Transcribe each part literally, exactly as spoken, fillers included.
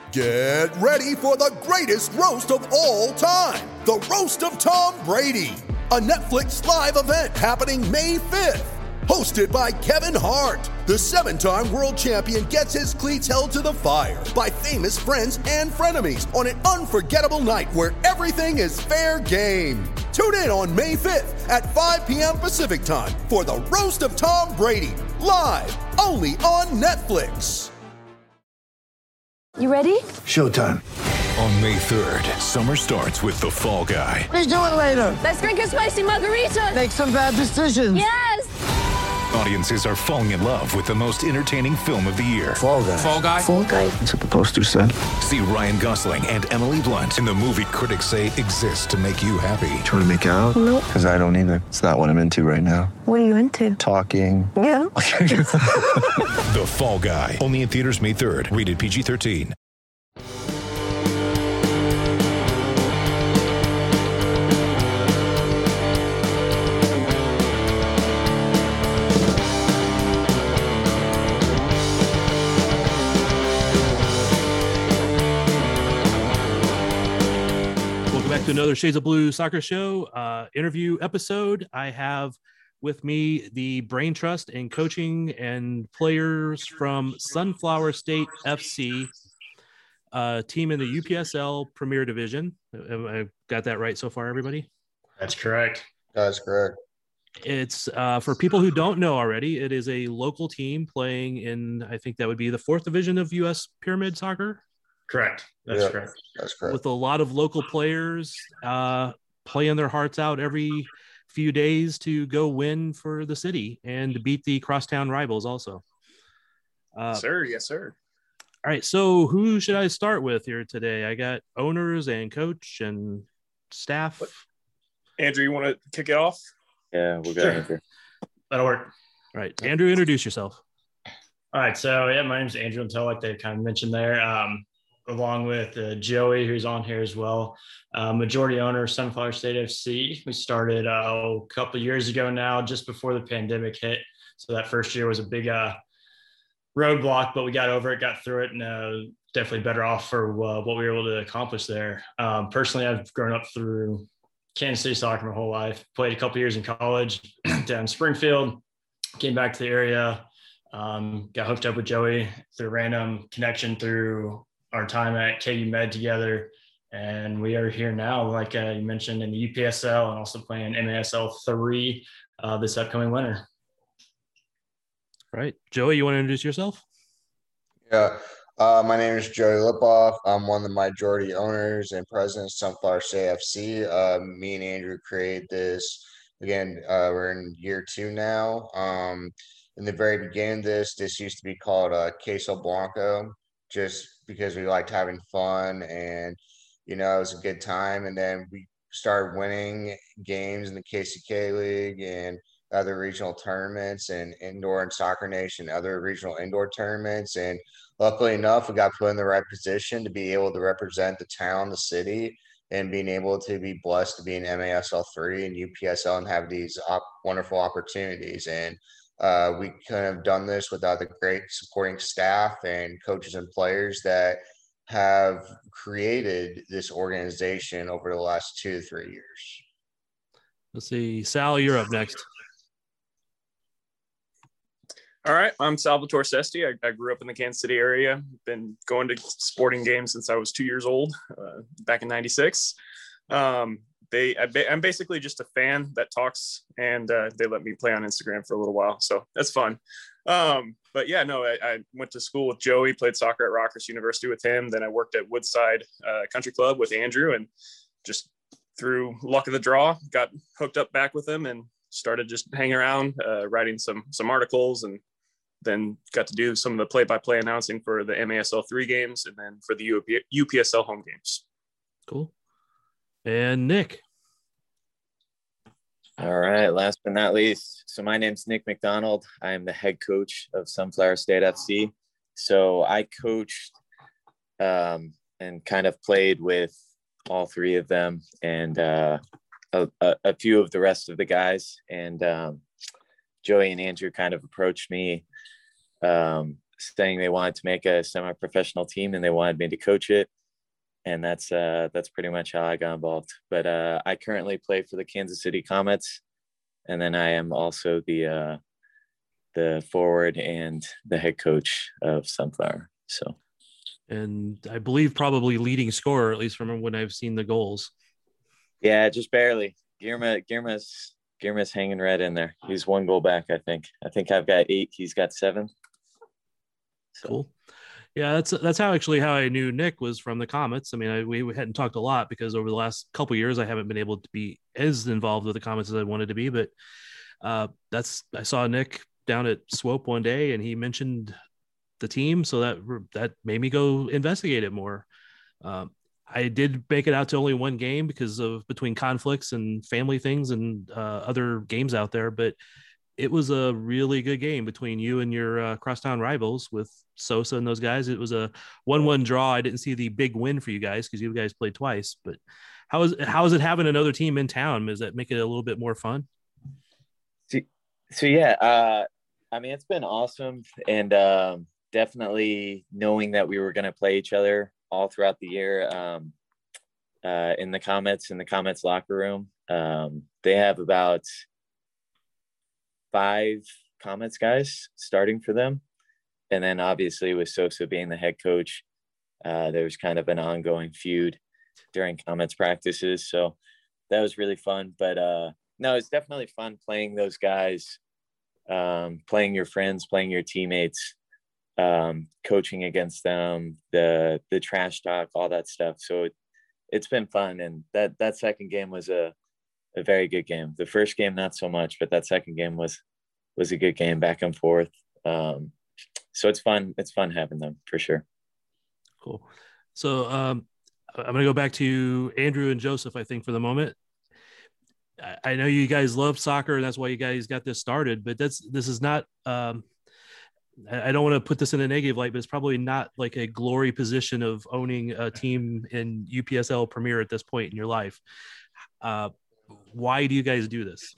Get ready for the greatest roast of all time, the Roast of Tom Brady, a Netflix live event happening May fifth. Hosted by Kevin Hart, the seven-time world champion gets his cleats held to the fire by famous friends and frenemies on an unforgettable night where everything is fair game. Tune in on May fifth at five p.m. Pacific time for the Roast of Tom Brady, live only on Netflix. You ready? Showtime. On May third, summer starts with The Fall Guy. What are you doing later? Let's drink a spicy margarita. Make some bad decisions. Yes! Audiences are falling in love with the most entertaining film of the year. Fall Guy. Fall Guy. Fall Guy. That's what the poster said. See Ryan Gosling and Emily Blunt in the movie critics say exists to make you happy. Trying to make it out? Nope. Because I don't either. It's not what I'm into right now. What are you into? Talking. Yeah. The Fall Guy. Only in theaters May third. Rated P G thirteen. To another Shades of Blue soccer show uh, interview episode. I have with me the brain trust and coaching and players from Sunflower State F C, uh, team in the U P S L Premier Division. I got that right so far, everybody? That's correct. That's correct. It's uh, for people who don't know already, it is a local team playing in, I think that would be the fourth division of U S Pyramid Soccer. Correct. That's yeah, correct. That's correct. With a lot of local players uh, playing their hearts out every few days to go win for the city and to beat the crosstown rivals also. Uh, sir, yes, sir. All right, so who should I start with here today? I got owners and coach and staff. Andrew, you want to kick it off? Yeah, we'll go Sure. Andrew. That'll work. All right, Andrew, introduce yourself. All right, so yeah, my name is Andrew Until, like they kind of mentioned there. Um, along with uh, Joey, who's on here as well. Uh, majority owner, Sunflower State F C. We started uh, a couple of years ago now, just before the pandemic hit. So that first year was a big uh, roadblock, but we got over it, got through it, and uh, definitely better off for uh, what we were able to accomplish there. Um, personally, I've grown up through Kansas City soccer my whole life. Played a couple years in college down in Springfield, came back to the area, um, got hooked up with Joey through a random connection through our time at K U Med together, and we are here now, like uh, you mentioned, in the U P S L and also playing M A S L three uh, this upcoming winter. Right, Joey, you want to introduce yourself? Yeah, uh, my name is Joey Lipoff. I'm one of the majority owners and president of Sunflower State F C. Uh, me and Andrew created this. Again, uh, we're in year two now. Um, in the very beginning of this, this used to be called uh, Queso Blanco, just because we liked having fun and, you know, it was a good time. And then we started winning games in the K C K League and other regional tournaments and indoor and Soccer Nation, other regional indoor tournaments. And luckily enough, we got put in the right position to be able to represent the town, the city, and being able to be blessed to be in M A S L three and U P S L and have these op- wonderful opportunities. And Uh, we couldn't have done this without the great supporting staff and coaches and players that have created this organization over the last two to three years. Let's see. Sal, you're up next. All right. I'm Salvatore Sesti. I, I grew up in the Kansas City area. Been going to sporting games since I was two years old, uh, back in ninety-six. Um, They, I, I'm basically just a fan that talks, and uh, they let me play on Instagram for a little while, so that's fun. Um, but yeah, no, I, I went to school with Joey, played soccer at Rockhurst University with him. Then I worked at Woodside uh, Country Club with Andrew, and just through luck of the draw, got hooked up back with him and started just hanging around, uh, writing some some articles, and then got to do some of the play-by-play announcing for the M A S L three games, and then for the U P S L home games. Cool. And Nick. All right, last but not least. So my name's Nick McDonald. I am the head coach of Sunflower State F C. So I coached um, and kind of played with all three of them and uh, a, a, a few of the rest of the guys. And um, Joey and Andrew kind of approached me um, saying they wanted to make a semi-professional team and they wanted me to coach it. And that's uh, that's pretty much how I got involved. But uh, I currently play for the Kansas City Comets, and then I am also the uh, the forward and the head coach of Sunflower. So, and I believe probably leading scorer, at least from when I've seen the goals. Yeah, just barely. Girma, Girma's Girma's hanging right in there. He's one goal back, I think. I think I've got eight. He's got seven. So. Cool. Yeah, that's that's how actually how I knew Nick was from the Comets. I mean, I, we hadn't talked a lot because over the last couple of years I haven't been able to be as involved with the Comets as I wanted to be. But uh, that's I saw Nick down at Swope one day and he mentioned the team, so that that made me go investigate it more. Um, I did make it out to only one game because of between conflicts and family things and uh, other games out there, but it was a really good game between you and your uh, crosstown rivals with Sosa and those guys. It was a one one draw. I didn't see the big win for you guys because you guys played twice, but how is, how is it having another team in town? Does that make it a little bit more fun? So, so yeah, uh, I mean, it's been awesome. And um, definitely knowing that we were going to play each other all throughout the year um, uh, in the Comets, in the Comets locker room. Um, they have about five Comets guys starting for them. And then obviously with Sosa being the head coach, uh, there was kind of an ongoing feud during Comets practices. So that was really fun. But uh, no, it's definitely fun playing those guys, um, playing your friends, playing your teammates, um, coaching against them, the the trash talk, all that stuff. So it, it's been fun. And that, that second game was a, a very good game. The first game, not so much, but that second game was, was a good game back and forth. Um, so it's fun. It's fun having them for sure. Cool. So um, I'm going to go back to Andrew and Joseph, I think for the moment. I, I know you guys love soccer and that's why you guys got this started, but that's, this is not, um, I don't want to put this in a negative light, but it's probably not like a glory position of owning a team in U P S L Premier at this point in your life. Uh, why do you guys do this?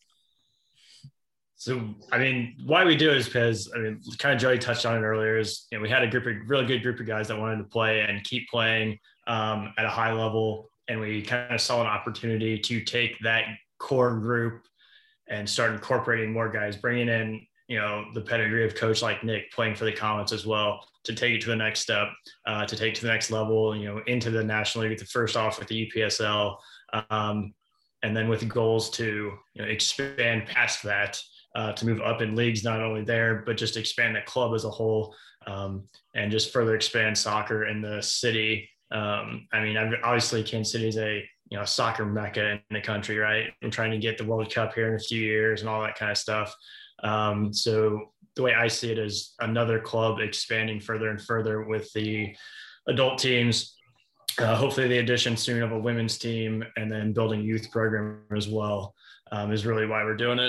So, I mean, why we do it is because, I mean, kind of Joey touched on it earlier is, you know, we had a group of really good group of guys that wanted to play and keep playing um, at a high level. And we kind of saw an opportunity to take that core group and start incorporating more guys, bringing in, you know, the pedigree of coach like Nick playing for the Comets as well, to take it to the next step, uh, to take it to the next level, you know, into the National League, the first off with the U P S L. Um, and then with goals to, you know, expand past that, uh, to move up in leagues, not only there, but just expand the club as a whole, um, and just further expand soccer in the city. Um, I mean, obviously Kansas City is a, you know, soccer mecca in the country, right? We're trying to get the World Cup here in a few years and all that kind of stuff. Um, so the way I see it is another club expanding further and further with the adult teams, uh, hopefully the addition soon of a women's team, and then building youth program as well, um, is really why we're doing it.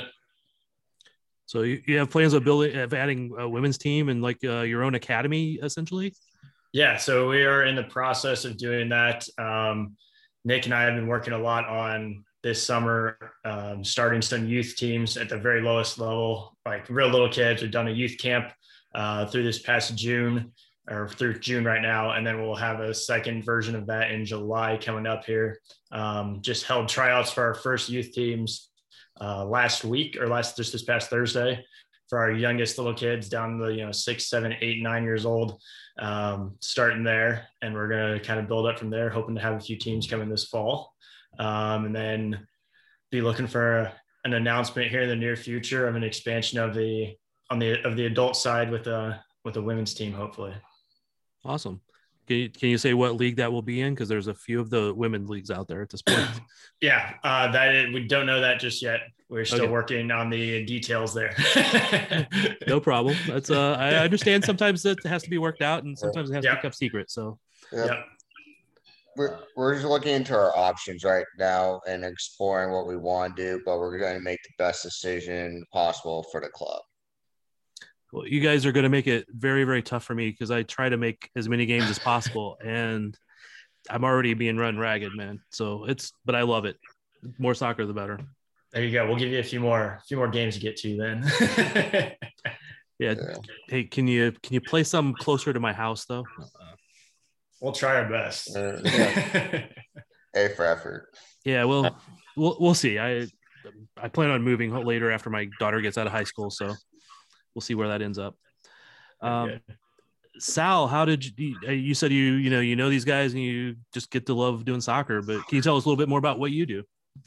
So you, you have plans of building, of adding a women's team and like uh, your own academy essentially? Yeah. So we are in the process of doing that. Um, Nick and I have been working a lot on this summer, um, starting some youth teams at the very lowest level, like real little kids. We've done a youth camp uh, through this past June or through June right now. And then we'll have a second version of that in July coming up here. Um, just held tryouts for our first youth teams uh, last week or last, just this past Thursday for our youngest little kids down to, you know, six, seven, eight, nine years old, um, starting there. And we're going to kind of build up from there, hoping to have a few teams coming this fall. Um, and then be looking for a, an announcement here in the near future of an expansion of the on the of the adult side with a with a women's team, hopefully. Awesome. Can you, can you say what league that will be in? Because there's a few of the women's leagues out there at this point. Yeah, uh, that is, we don't know that just yet. We're still Okay. working on the details there. No problem. That's uh, I understand sometimes it has to be worked out, and sometimes it has Yep. to be kept secret. So Yep. Yep. We're, we're just looking into our options right now and exploring what we want to do, but we're going to make the best decision possible for the club. well, you guys are going to make it very, very tough for me because I try to make as many games as possible, and I'm already being run ragged, man. So it's, but I love it. More soccer, the better. There you go. We'll give you a few more, a few more games to get to then. Yeah. Yeah. Hey, can you can you play some closer to my house though? We'll try our best. Uh, yeah. A for effort. Yeah, well, we'll we'll see. I I plan on moving later after my daughter gets out of high school, so we'll see where that ends up. Um, Sal, how did you? You said you you know you know these guys and you just get to love doing soccer, but can you tell us a little bit more about what you do?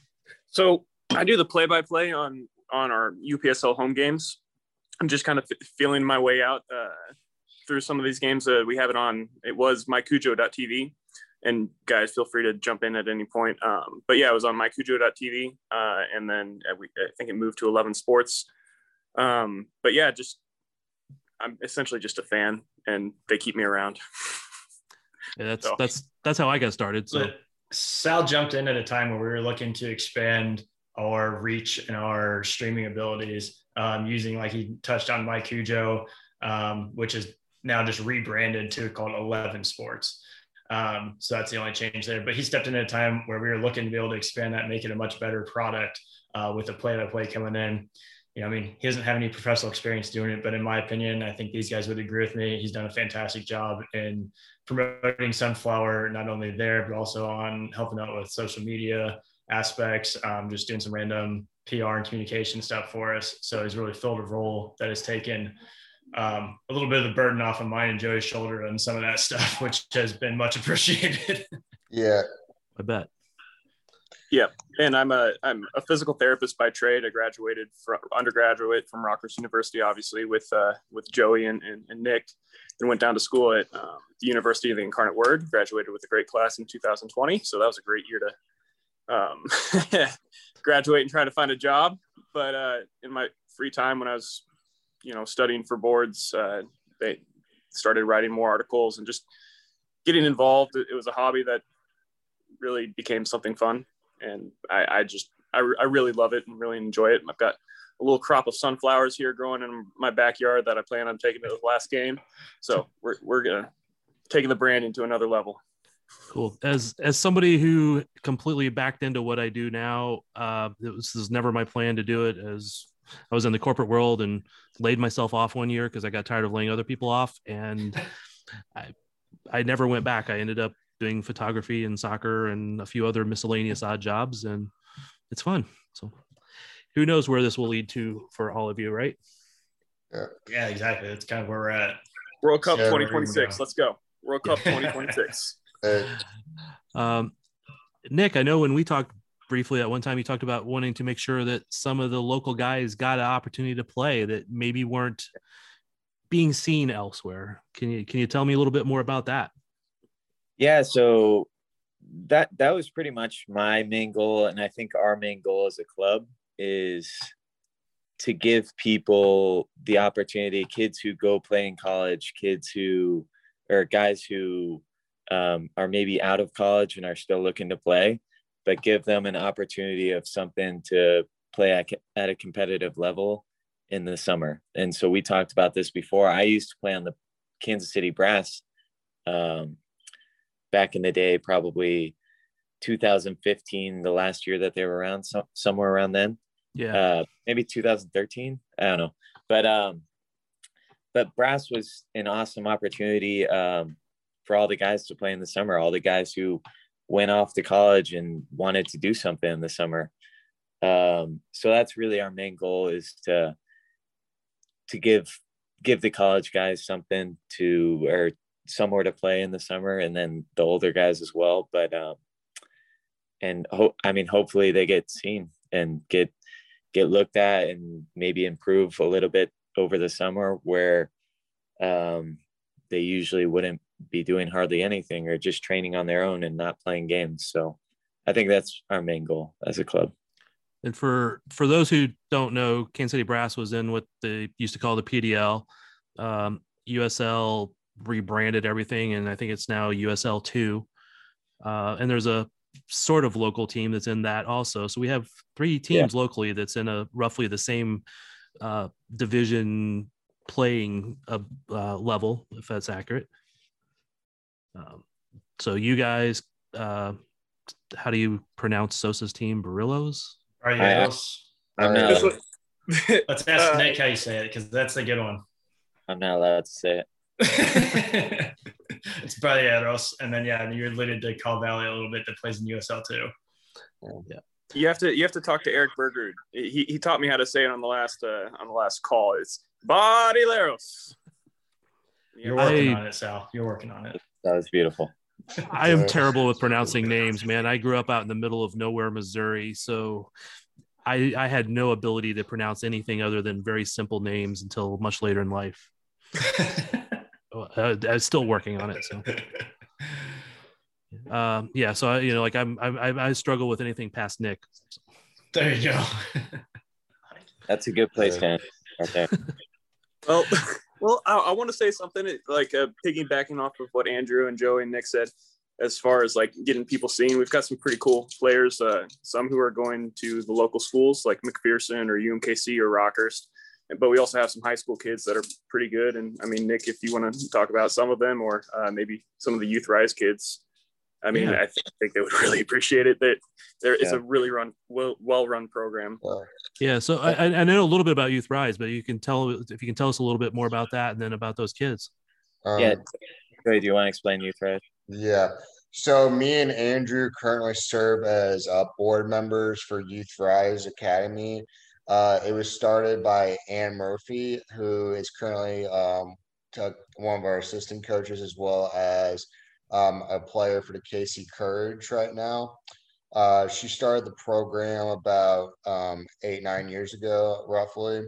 So I do the play-by-play on on our U P S L home games. I'm just kind of f- feeling my way out uh, through some of these games. Uh, we have it on. It was my cujo dot t v, and guys, feel free to jump in at any point. Um, but yeah, it was on my cujo dot t v, uh, and then we, I think it moved to eleven Sports. Um, but yeah, just I'm essentially just a fan, and they keep me around. Yeah, that's So. that's that's how I got started. So But Sal jumped in at a time where we were looking to expand our reach and our streaming abilities, um, using, like he touched on, MyCujo, um, which is now just rebranded to called eleven Sports. Um, so that's the only change there. But he stepped in at a time where we were looking to be able to expand that, make it a much better product, uh, with the play-by-play coming in. You know, I mean, he doesn't have any professional experience doing it, but in my opinion, I think these guys would agree with me. He's done a fantastic job in promoting Sunflower, not only there, but also on helping out with social media aspects, um, just doing some random P R and communication stuff for us. So he's really filled a role that has taken um, a little bit of the burden off of mine and Joey's shoulder and some of that stuff, which has been much appreciated. Yeah. I bet. Yeah, and I'm a I'm a physical therapist by trade. I graduated from undergraduate from Rockhurst University, obviously with uh, with Joey and, and, and Nick, and went down to school at um, the University of the Incarnate Word. Graduated with a great class in two thousand twenty, so that was a great year to um, graduate and try to find a job. But uh, in my free time, when I was you know studying for boards, uh, they started writing more articles and just getting involved. It was a hobby that really became something fun. And I, I just, I, I really love it and really enjoy it. I've got a little crop of sunflowers here growing in my backyard that I plan on taking to the last game. So we're, we're going to taking the branding to another level. Cool. As, as somebody who completely backed into what I do now, uh, it was, this was never my plan to do it, as I was in the corporate world and laid myself off one year because I got tired of laying other people off. And I, I never went back. I ended up doing photography and soccer and a few other miscellaneous odd jobs, and it's fun. So who knows where this will lead to for all of you, right? Yeah, yeah, exactly. That's kind of where we're at. World Cup Yeah, twenty twenty-six. Let's go. World Cup twenty twenty-six. Uh, Um, Nick, I know when we talked briefly at one time, you talked about wanting to make sure that some of the local guys got an opportunity to play that maybe weren't being seen elsewhere. Can you, can you tell me a little bit more about that? Yeah, so that that was pretty much my main goal, and I think our main goal as a club is to give people the opportunity, kids who go play in college, kids who or guys who um, are maybe out of college and are still looking to play, but give them an opportunity of something to play at, at a competitive level in the summer. And so we talked about this before. I used to play on the Kansas City Brass um, back in the day, probably two thousand fifteen, the last year that they were around, so, somewhere around then. Yeah. Uh, maybe two thousand thirteen. I don't know. But, um, but Brass was an awesome opportunity um, for all the guys to play in the summer, all the guys who went off to college and wanted to do something in the summer. Um, so that's really our main goal, is to, to give, give the college guys something to, or somewhere to play in the summer, and then the older guys as well. But, um, and ho- I mean, hopefully they get seen and get, get looked at and maybe improve a little bit over the summer, where, um, they usually wouldn't be doing hardly anything or just training on their own and not playing games. So I think that's our main goal as a club. And for, for those who don't know, Kansas City Brass was in what they used to call the P D L. Um, U S L rebranded everything, and I think it's now U S L two. Uh, and there's a sort of local team that's in that also. So we have three teams yeah. locally that's in a roughly the same uh, division playing uh, uh, level, if that's accurate. Um, so you guys, uh, how do you pronounce Sosa's team? Barillos? Arios. I'm not. Let's ask Nick how you say it, because that's a good one. I'm not allowed to say it. It's Balearos, and then yeah, you're related to Cal Valley a little bit that plays in U S L too. Yeah. You have to you have to talk to Eric Berger. He he taught me how to say it on the last uh, on the last call. It's Balearos. You're working I, on it, Sal. You're working on it. That was beautiful. I am terrible with pronouncing names, man. I grew up out in the middle of nowhere, Missouri, so I I had no ability to pronounce anything other than very simple names until much later in life. uh, I was still working on it, so. Um, yeah, so I, you know, like I'm, I, I struggle with anything past Nick. There you go. That's a good place to end. Okay. Well, well, I, I want to say something like uh, piggybacking off of what Andrew and Joey and Nick said, as far as like getting people seen. We've got some pretty cool players. Uh, some who are going to the local schools like McPherson or U M K C or Rockhurst. But we also have some high school kids that are pretty good. And I mean, Nick, if you want to talk about some of them, or uh, maybe some of the Youth Rise kids, I mean, yeah. I, th- I think they would really appreciate it. That there is yeah. a really run, well, well-run program. Yeah. So I, I know a little bit about Youth Rise, but you can tell if you can tell us a little bit more about that, and then about those kids. Um, yeah. Do you want to explain Youth Rise? Yeah. So me and Andrew currently serve as uh, board members for Youth Rise Academy. Uh, it was started by Ann Murphy, who is currently um, one of our assistant coaches, as well as Um, a player for the K C Courage right now. Uh, she started the program about um, eight, nine years ago, roughly.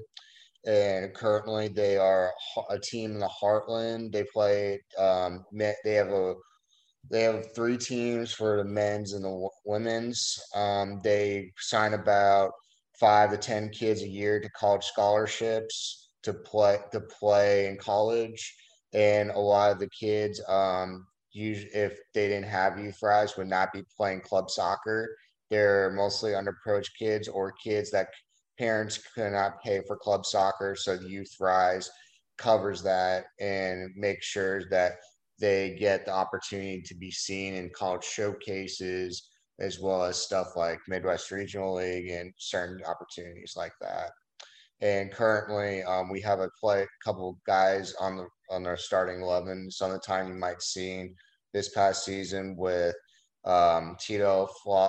And currently they are a team in the Heartland. They play, um, they have a, they have three teams for the men's and the women's. Um, they sign about five to ten kids a year to college scholarships to play, to play in college. And a lot of the kids, um, usually if they didn't have Youth Rise, would not be playing club soccer. They're mostly underprivileged kids or kids that parents could not pay for club soccer. So the Youth Rise covers that and makes sure that they get the opportunity to be seen in college showcases, as well as stuff like Midwest Regional League and certain opportunities like that. And currently, um, we have a play, couple guys on the on our starting eleven. Some of the time you might see this past season with um, Tito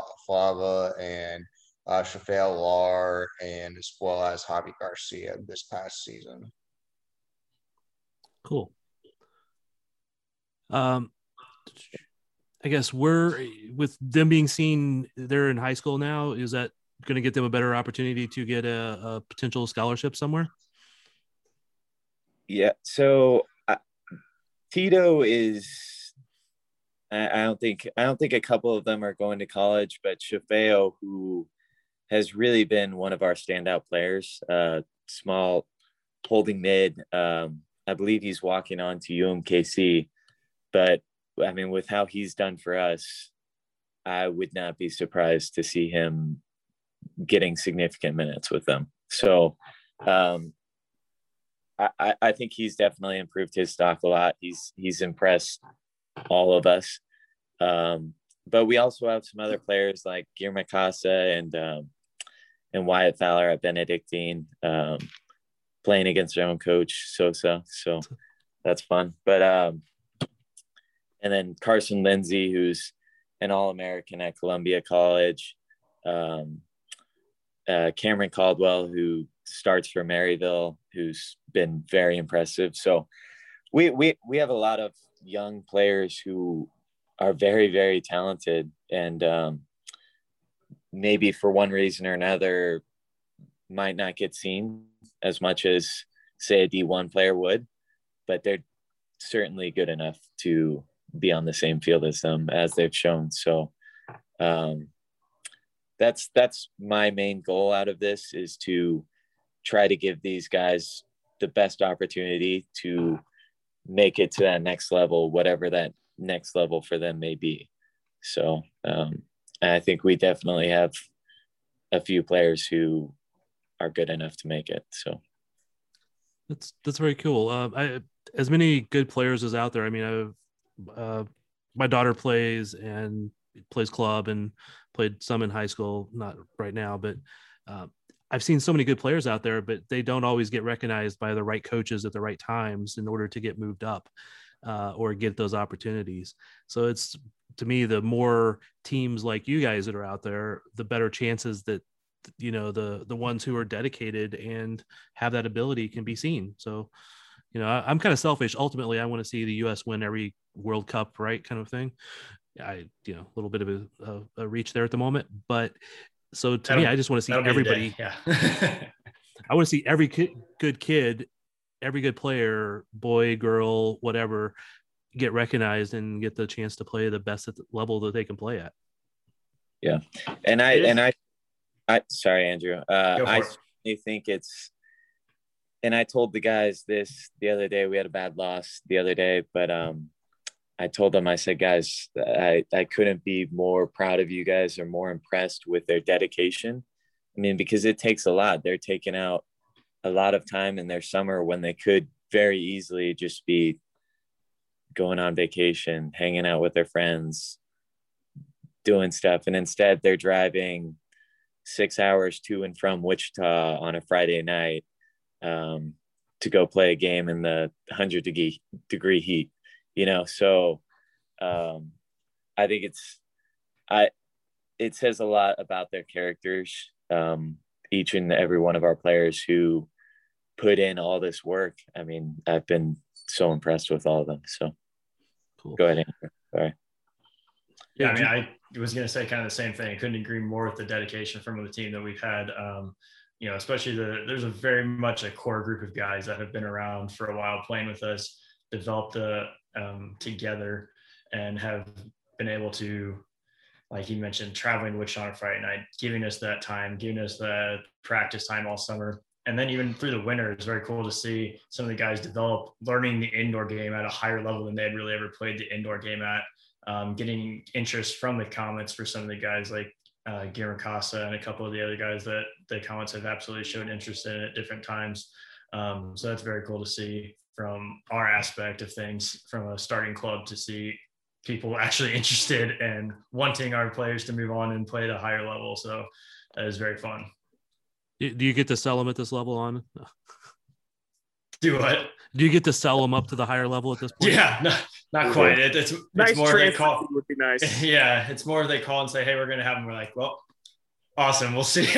Flava and uh, Shafael Lar, and as well as Javi Garcia this past season. Cool. Um, I guess we're with them being seen. They're in high school now. Is that going to get them a better opportunity to get a, a potential scholarship somewhere? Yeah. So uh, Tito is, I, I don't think, I don't think a couple of them are going to college, but Shafeo, who has really been one of our standout players, uh, small holding mid. Um, I believe he's walking on to U M K C, but I mean, with how he's done for us, I would not be surprised to see him getting significant minutes with them. So um, I, I think he's definitely improved his stock a lot. He's he's impressed all of us. Um, but we also have some other players like Guillermo Casa and um, and Wyatt Fowler at Benedictine um, playing against their own coach, Sosa. So that's fun. But um, and then Carson Lindsay, who's an All-American at Columbia College. Um, Uh, Cameron Caldwell, who starts for Maryville, who's been very impressive. So we we we have a lot of young players who are very, very talented, and um, maybe for one reason or another might not get seen as much as, say, a D one player would, but they're certainly good enough to be on the same field as them, as they've shown. So um, that's that's my main goal out of this, is to try to give these guys the best opportunity to make it to that next level, whatever that next level for them may be. So um, I think we definitely have a few players who are good enough to make it. So that's that's very cool. Uh, I, as many good players as out there. I mean, I've, uh, my daughter plays and plays club and played some in high school, not right now, but uh, I've seen so many good players out there, but they don't always get recognized by the right coaches at the right times in order to get moved up uh, or get those opportunities. So it's, to me, the more teams like you guys that are out there, the better chances that, you know, the, the ones who are dedicated and have that ability can be seen. So, you know, I, I'm kind of selfish. Ultimately, I want to see the U S win every World Cup, right? Kind of thing. I, you know, a little bit of a, a, a reach there at the moment, but so to That'll, me, I just want to see everybody. Yeah. I want to see every kid, good kid, every good player, boy, girl, whatever, get recognized and get the chance to play the best at the level that they can play at. Yeah. And I, and I, I, sorry, Andrew. Uh, I certainly think it's, and I told the guys this the other day, we had a bad loss the other day, but um, I told them, I said, guys, I, I couldn't be more proud of you guys or more impressed with their dedication. I mean, because it takes a lot. They're taking out a lot of time in their summer when they could very easily just be going on vacation, hanging out with their friends, doing stuff. And instead they're driving six hours to and from Wichita on a Friday night um, to go play a game in the one hundred degree, degree heat, you know? So um, I think it's, I, it says a lot about their characters. Um, each and every one of our players who put in all this work. I mean, I've been so impressed with all of them. So cool. Go ahead, Andrew. Sorry. Yeah, I mean, I was going to say kind of the same thing. I couldn't agree more with the dedication from the team that we've had. Um, you know, especially the, there's a very much a core group of guys that have been around for a while playing with us, developed the, um, together and have been able to, like you mentioned, traveling to Wichita on a Friday night, giving us that time, giving us the practice time all summer. And then even through the winter, it's very cool to see some of the guys develop, learning the indoor game at a higher level than they had really ever played the indoor game at, um, getting interest from the comments for some of the guys like uh, Guillermo Casa and a couple of the other guys that the comments have absolutely showed interest in at different times. Um, so that's very cool to see from our aspect of things, from a starting club, to see people actually interested and wanting our players to move on and play at a higher level. So that is very fun. Do you get to sell them at this level on? No. Do what? Do you get to sell them up to the higher level at this point? Yeah, no, not quite. It, it's, it's nice more they call would be nice. Yeah, it's more they call and say, "Hey, we're going to have them." We're like, "Well, awesome. We'll see."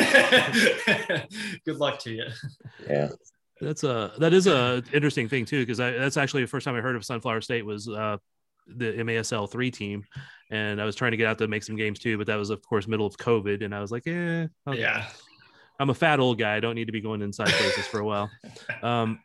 Good luck to you. Yeah, that's a that is a interesting thing too, because that's actually the first time I heard of Sunflower State was uh, the M A S L three team, and I was trying to get out to make some games too, but that was of course middle of COVID, and I was like, "Yeah, okay. yeah." I'm a fat old guy. I don't need to be going inside places for a while." Um,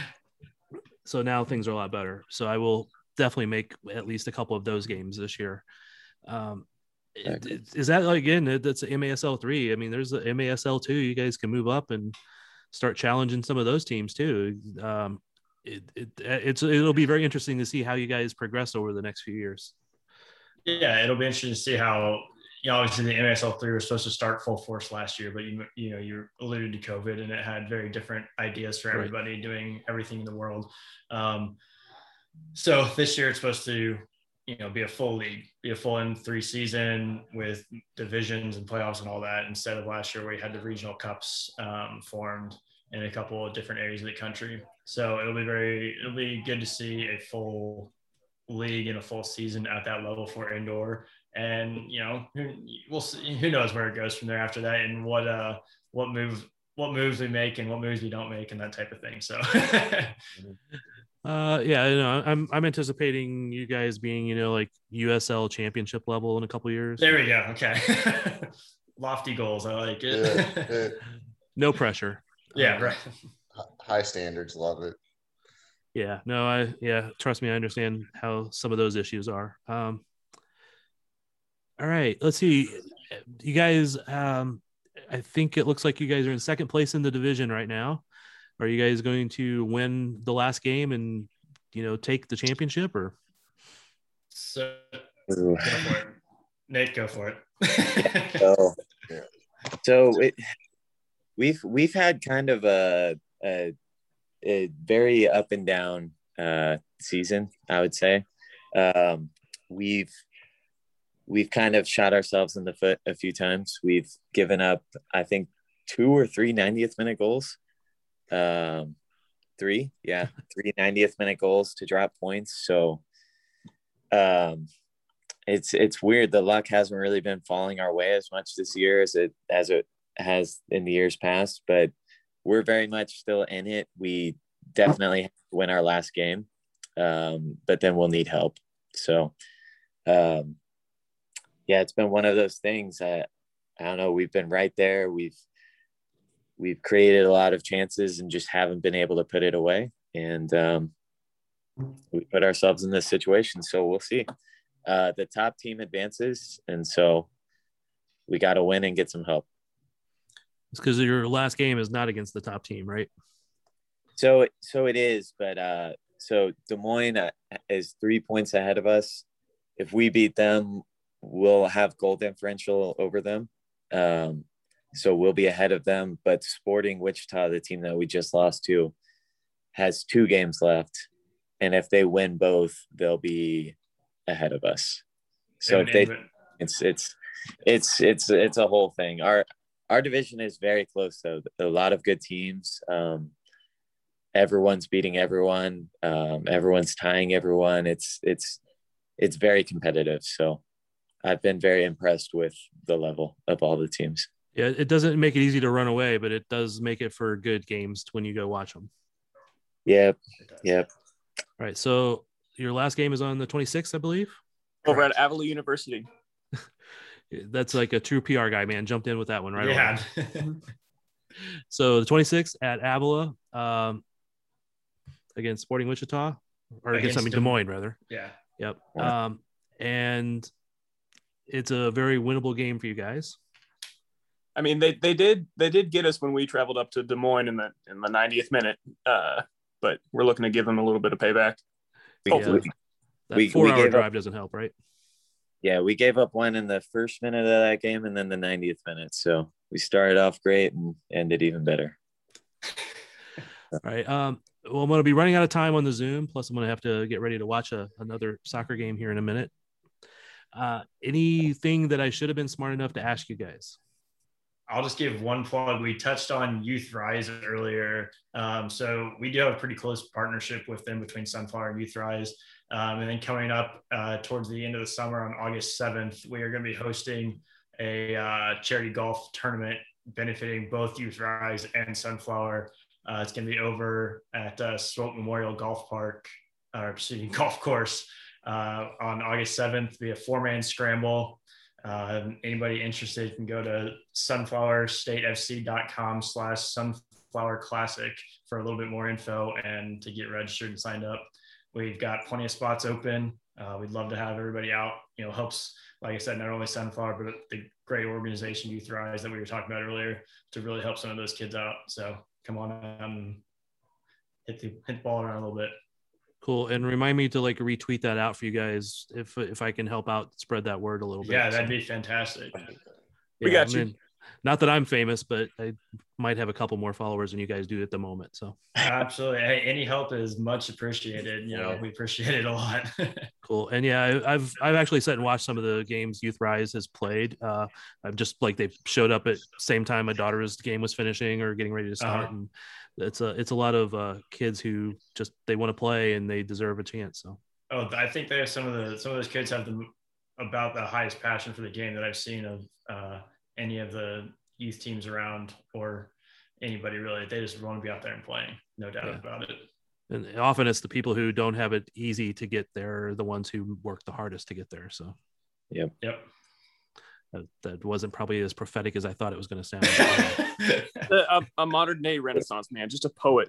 so now things are a lot better. So I will definitely make at least a couple of those games this year. Um, it, is that, again, that's M A S L three. I mean, there's the M A S L two. You guys can move up and start challenging some of those teams too. Um, it, it, it's, it'll be very interesting to see how you guys progress over the next few years. Yeah, it'll be interesting to see how, you know, obviously the M A S L three was supposed to start full force last year, but you you know, you alluded to COVID and it had very different ideas for everybody, right, doing everything in the world. Um, so this year it's supposed to, you know, be a full league, be a full M three season with divisions and playoffs and all that, instead of last year where we had the regional cups um, formed in a couple of different areas of the country. So it'll be very, it'll be good to see a full league and a full season at that level for indoor. And, you know, we'll see, who knows where it goes from there after that, and what, uh, what move, what moves we make and what moves we don't make and that type of thing. So, uh, yeah, you know, I'm, I'm anticipating you guys being, you know, like U S L championship level in a couple of years. There we go. Okay. Lofty goals. I like it. Yeah, yeah. No pressure. Yeah. Um, Right. High standards. Love it. Yeah, no, I, yeah, trust me, I understand how some of those issues are. Um, all right, let's see. You guys, um, I think it looks like you guys are in second place in the division right now. Are you guys going to win the last game and, you know, take the championship, or? So, go for it. Nate, go for it. so, so it, we've, we've had kind of a, a, a very up and down uh, season, I would say. Um, we've, we've kind of shot ourselves in the foot a few times. We've given up, I think, two or three ninetieth minute goals. Um, three, yeah, three ninetieth minute goals to drop points. So um, it's it's weird. The luck hasn't really been falling our way as much this year as it as it has in the years past. But we're very much still in it. We definitely have to win our last game, um, but then we'll need help. So um, yeah, it's been one of those things. I, I don't know. We've been right there. We've we've created a lot of chances and just haven't been able to put it away. And um, we put ourselves in this situation. So we'll see. Uh, the top team advances, and so we got to win and get some help. It's because your last game is not against the top team, right? So, so it is, but uh, so Des Moines uh, is three points ahead of us. If we beat them, we'll have goal differential over them. Um, so we'll be ahead of them. But Sporting Wichita, the team that we just lost to, has two games left, and if they win both, they'll be ahead of us. So if they, it's it's it's it's it's a whole thing. Our our division is very close, though. A lot of good teams. Um, everyone's beating everyone. Um, everyone's tying everyone. It's it's it's very competitive. So I've been very impressed with the level of all the teams. Yeah, it doesn't make it easy to run away, but it does make it for good games when you go watch them. Yep. Yep. All right. So your last game is on the twenty-sixth, I believe. Over at Avila University. That's like a true P R guy, man. Jumped in with that one right Yeah. away. So the twenty-sixth at Avila, um, against Sporting Wichita, or against, Against I mean, Des- Des Moines, rather. Yeah. Yep. Um, and it's a very winnable game for you guys. I mean, they they did they did get us when we traveled up to Des Moines in the in the ninetieth minute, uh, but we're looking to give them a little bit of payback. Hopefully, Yeah. That We- four-hour we drive gave up- doesn't help, right? Yeah, we gave up one in the first minute of that game and then the ninetieth minute. So we started off great and ended even better. All right. Um, well, I'm going to be running out of time on the Zoom. Plus, I'm going to have to get ready to watch a, another soccer game here in a minute. Uh, anything that I should have been smart enough to ask you guys? I'll just give one plug. We touched on Youth Rise earlier. Um, so we do have a pretty close partnership with them between Sunflower and Youth Rise. Um, and then coming up uh, towards the end of the summer on August seventh, we are going to be hosting a uh, charity golf tournament benefiting both Youth Rise and Sunflower. Uh, it's going to be over at uh, Swope Memorial Golf Park, or excuse me, golf course uh, on August seventh. Be a four-man scramble. Uh, anybody interested can go to sunflower state f c dot com slash sunflower classic for a little bit more info and to get registered and signed up. We've got plenty of spots open. Uh, we'd love to have everybody out. You know, helps, like I said, not only Sunflower, but the great organization Youth Rise that we were talking about earlier to really help some of those kids out. So come on out and hit the, hit the ball around a little bit. Cool. And remind me to like retweet that out for you guys if if I can help out spread that word a little bit. Yeah, that'd be fantastic. We Yeah, got I you. mean, not that I'm famous, but I might have a couple more followers than you guys do at the moment. So Absolutely. Hey, any help is much appreciated. You know, Yeah. we appreciate it a lot. cool. And yeah, I, I've I've actually sat and watched some of the games Youth Rise has played. Uh, I've just like they showed up at same time my daughter's game was finishing or getting ready to start, Uh-huh. and it's a it's a lot of uh, kids who just they want to play and they deserve a chance. So Oh, I think they have some of the some of those kids have the about the highest passion for the game that I've seen of uh, any of the youth teams around or anybody really. They just want to be out there and playing, no doubt Yeah. about it. and often it's the people who don't have it easy to get there, the ones who work the hardest to get there. So Yep. Yep. that, that wasn't probably as prophetic as I thought it was going to sound. A, a modern day Renaissance man, just a poet.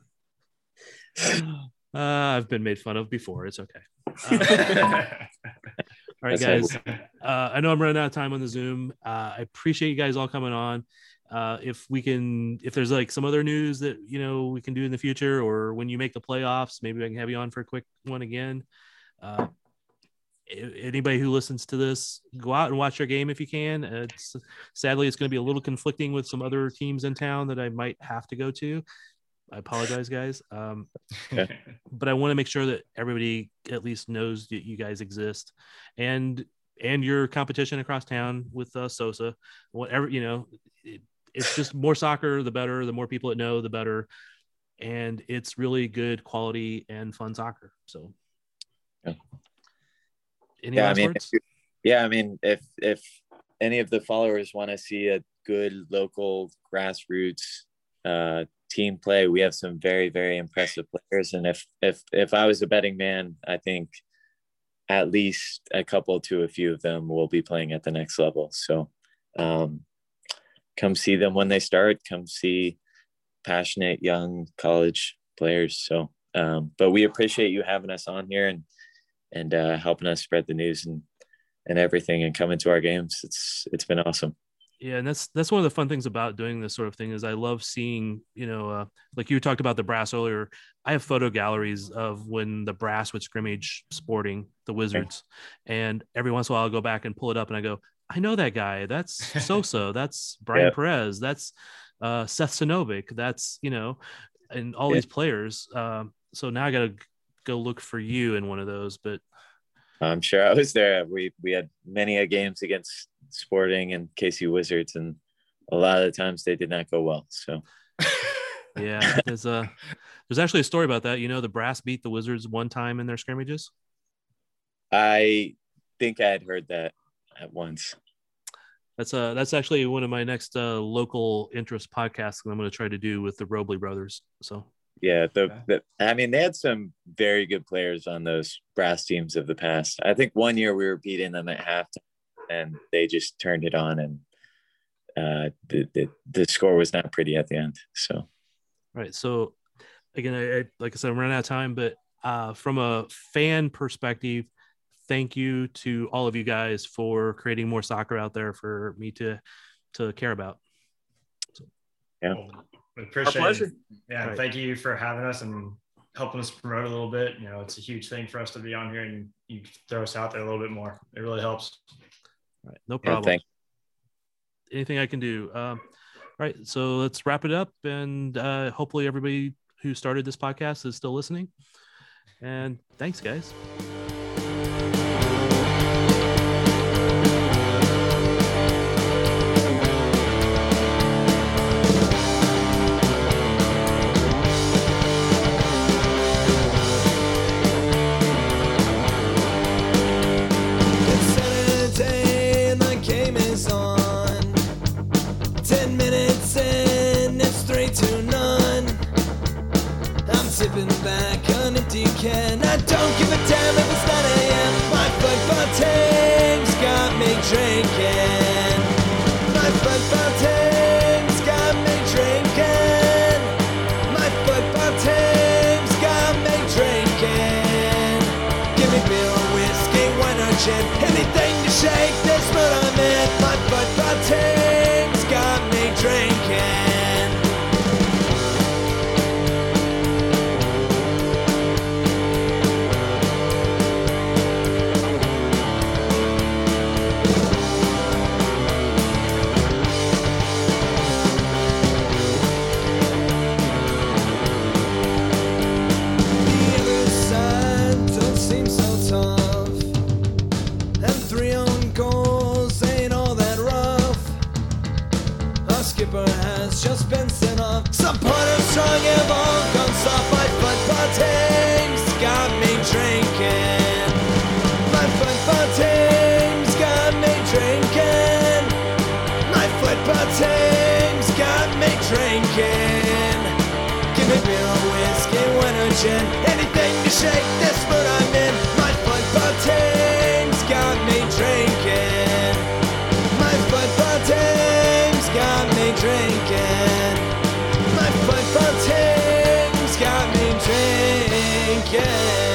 Uh, I've been made fun of before. It's okay. Uh, all right, That's guys. Uh, I know I'm running out of time on the Zoom. Uh, I appreciate you guys all coming on. Uh, if we can, if there's like some other news that, you know, we can do in the future, or when you make the playoffs, maybe I can have you on for a quick one again. Uh, a- anybody who listens to this, go out and watch your game if you can. It's sadly, it's going to be a little conflicting with some other teams in town that I might have to go to. I apologize, guys. Um, but I want to make sure that everybody at least knows that you guys exist, and and your competition across town with uh, Sosa. Whatever, you know, it, it's just more soccer, the better. The more people that know, the better. And it's really good quality and fun soccer. So, yeah. Any yeah, last I mean, words? If, yeah, I mean, if if any of the followers want to see a good local grassroots uh, team play, we have some very, very impressive players. And if if if I was a betting man, I think at least a couple to a few of them will be playing at the next level. So um, come see them when they start. Come see passionate young college players. So, um, but we appreciate you having us on here and and uh, helping us spread the news and and everything and coming to our games. It's it's been awesome. Yeah, and that's that's one of the fun things about doing this sort of thing is I love seeing, you know, uh, like you talked about the Brass earlier. I have photo galleries of when the Brass would scrimmage Sporting, the Wizards, and every once in a while I'll go back and pull it up and I go, I know that guy. That's Sosa. That's Brian Yeah. Perez. That's uh, Seth Sinovic. That's, you know, and all Yeah. these players. Um, so now I got to go look for you in one of those. But I'm sure I was there. We we had many a games against Sporting and K C Wizards, and a lot of the times they did not go well. So yeah, there's a there's actually a story about that. You know, the Brass beat the Wizards one time in their scrimmages. I think I had heard that at once. That's uh that's actually one of my next uh, local interest podcasts that I'm going to try to do with the Robley brothers. So Yeah, the, the I mean, they had some very good players on those Brass teams of the past. I think one year we were beating them at halftime, and they just turned it on, and uh, the, the the score was not pretty at the end. So, right. So again, I, I like I said, I'm running out of time, but uh, from a fan perspective, thank you to all of you guys for creating more soccer out there for me to to care about. So, yeah. Well, we appreciate Our pleasure. it. Yeah, Right. thank you for having us and helping us promote a little bit. You know, it's a huge thing for us to be on here, and you throw us out there a little bit more. It really helps. all right, no Yeah, problem. thank Anything I can do. Um, right. So let's wrap it up, and uh, hopefully everybody who started this podcast is still listening. And thanks, guys. It's Saturday and the game is on. Ten minutes in, it's three to none. I'm tipping back on a empty can. I don't give a damn if it's nine a.m. My football team's got me drinking. My football team's got me drinking. My football team's got me drinking. Give me beer or whiskey, wine or gin, anything to shake this mood I'm in. My football team's got me drinking. The other side don't seem so tough, and three own goals ain't all that rough. Our skipper has just been sent off. Supporters strong have all gone soft. My football team's got me drinking. My football team's got me drinking. My football team's got me drinking. Give me beer or whiskey, wine or gin, anything to shake this mood I'm in. My football team's got me drinking. My football team's got me drinking. My football team's got me drinking.